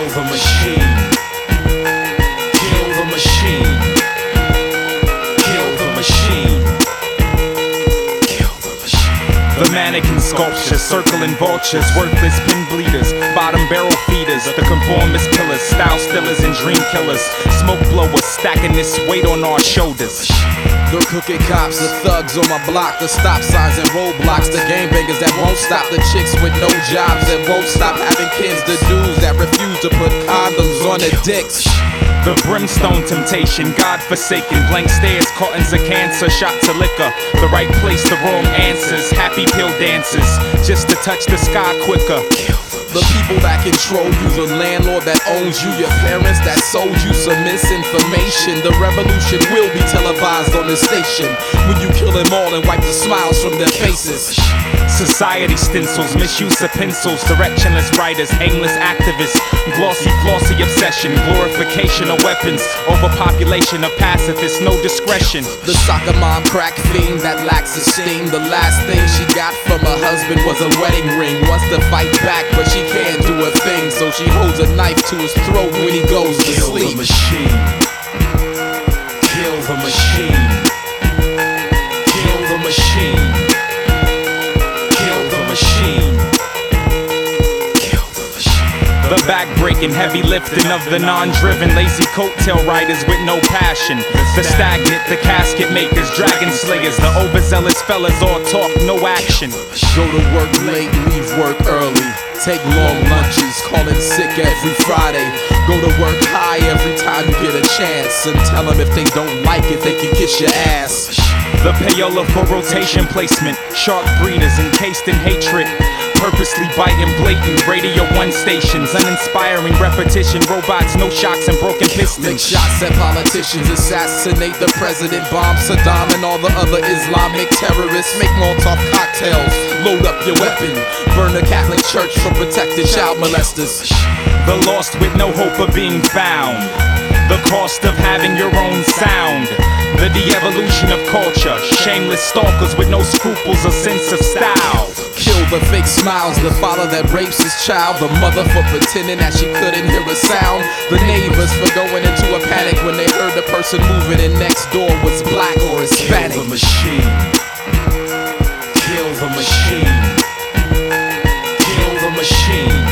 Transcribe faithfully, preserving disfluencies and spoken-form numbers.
Kill the machine. Kill the machine. Kill the machine. Kill the machine. The mannequin sculptures, circling vultures, worthless pin bleeders, bottom barrel feeders, the conformist pillars, style stillers and dream killers, smoke blowers, stacking this weight on our shoulders. The crooked cops, the thugs on my block, the stop signs and roadblocks, the gangbangers that won't stop, the chicks with no jobs that won't stop having kids, the dudes that refuse to put condoms on their dicks. The brimstone temptation, God-forsaken, blank stares, cartons of cancer, shots of liquor, the right place, the wrong answers, happy pill dancers, just to touch the sky quicker. The people that control you, the landlord that owns you, your parents that sold you some misinformation. The revolution will be televised on this station when you kill them all and wipe the smiles from their faces. Society stencils, misuse of pencils, directionless writers, aimless activists, glossy, flossy obsession, glorification of weapons, overpopulation of pacifists, no discretion. The soccer mom crack fiend that lacks esteem. The last thing she got from her husband was a wedding ring. Wants to fight back, but she can't do a thing, so she holds a knife to his throat when he goes to Kill sleep. the machine. Kill the machine. Kill the machine. Kill the machine. Kill the machine. The back-breaking, heavy lifting of the non-driven, lazy coattail riders with no passion. The stagnant, the casket makers, dragon slayers, the overzealous fellas, all talk, no action. Go to work late, leave work early. Take long lunches, call in sick every Friday. Go to work high every time you get a chance, and tell them if they don't like it, they can kiss your ass. The payola for rotation placement, shark breeders encased in hatred, purposely biting blatant Radio One stations, uninspiring repetition, robots, no shocks and broken Make pistons. shots at politicians, assassinate the president, bomb Saddam and all the other Islamic terrorists. Make Molotov cocktails, load up your weapon, burn the Catholic Church for protected child molesters. The lost with no hope of being found, the cost of having your own sound, the de-evolution of culture, shameless stalkers with no scruples or sense of style. Kill the fake smiles, the father that rapes his child, the mother for pretending that she couldn't hear a sound, the neighbors for going into a panic when they heard the person moving in next door was black or Hispanic. Kill the machine. Kill the machine. Kill the machine.